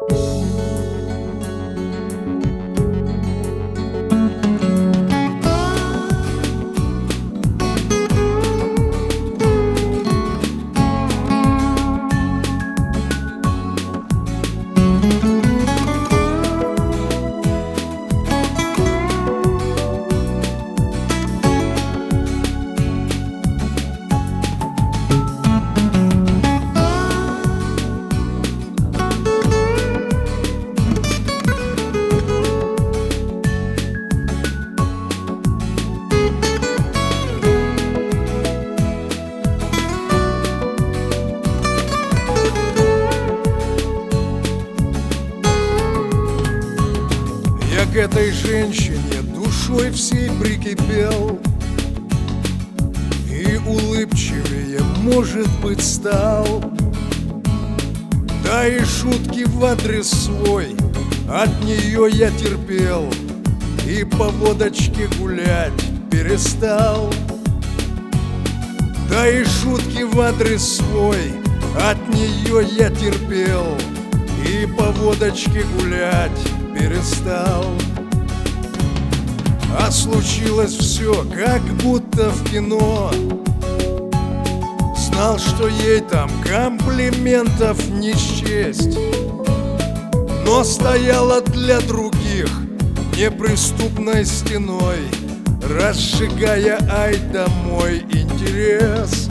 К этой женщине душой всей прикипел и улыбчивее, может быть, стал. Да и шутки в адрес свой от нее я терпел и по водочке гулять перестал. Да и шутки в адрес свой от нее я терпел и по водочке гулять перестал. А случилось все, как будто в кино. Знал, что ей там комплиментов не счесть, но стояла для других неприступной стеной, разжигая ай да мой интерес.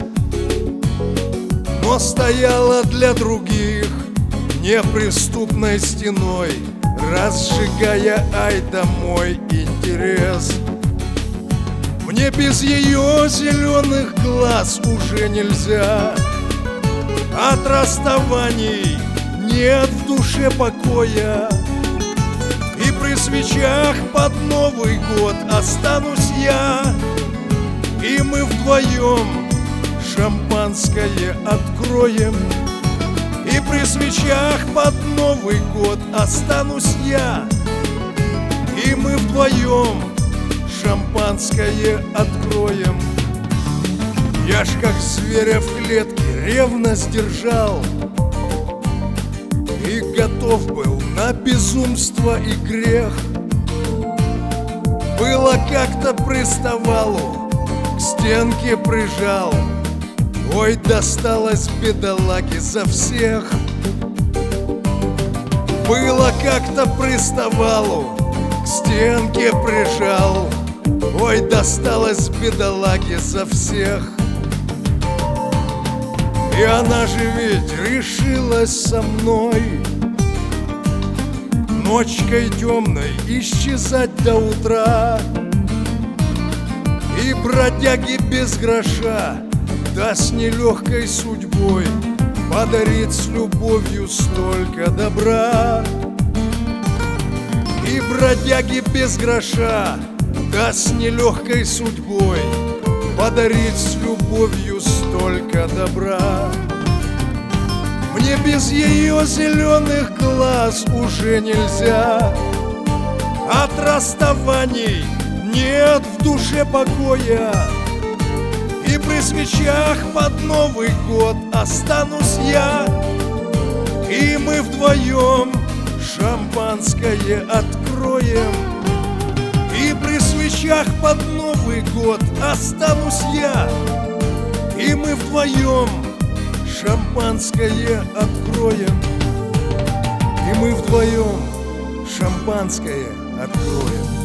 Но стояла для других неприступной стеной, разжигая ай да мой интерес. Мне без ее зеленых глаз уже нельзя. От расставаний нет в душе покоя, и при свечах под Новый год останусь я, и мы вдвоем шампанское откроем. И при свечах под Новый год останусь я, и мы вдвоем шампанское откроем. Я ж как зверя в клетке ревность держал и готов был на безумство и грех. Было как-то приставалу, к стенке прижал, ой, досталось бедолаге за всех. Было как-то приставалу, к стенке прижал, ой, досталось бедолаге за всех. И она же ведь решилась со мной ночкой темной исчезать до утра, и бродяги без гроша, да с нелегкой судьбой, подарит с любовью столько добра. И бродяги без гроша, да с нелегкой судьбой, подарит с любовью столько добра. Мне без ее зеленых глаз уже нельзя. От расставаний нет в душе покоя, и при свечах под Новый год останусь я, и мы вдвоем шампанское откроем. И при свечах под Новый год останусь я, и мы вдвоем шампанское откроем. И мы вдвоем шампанское откроем.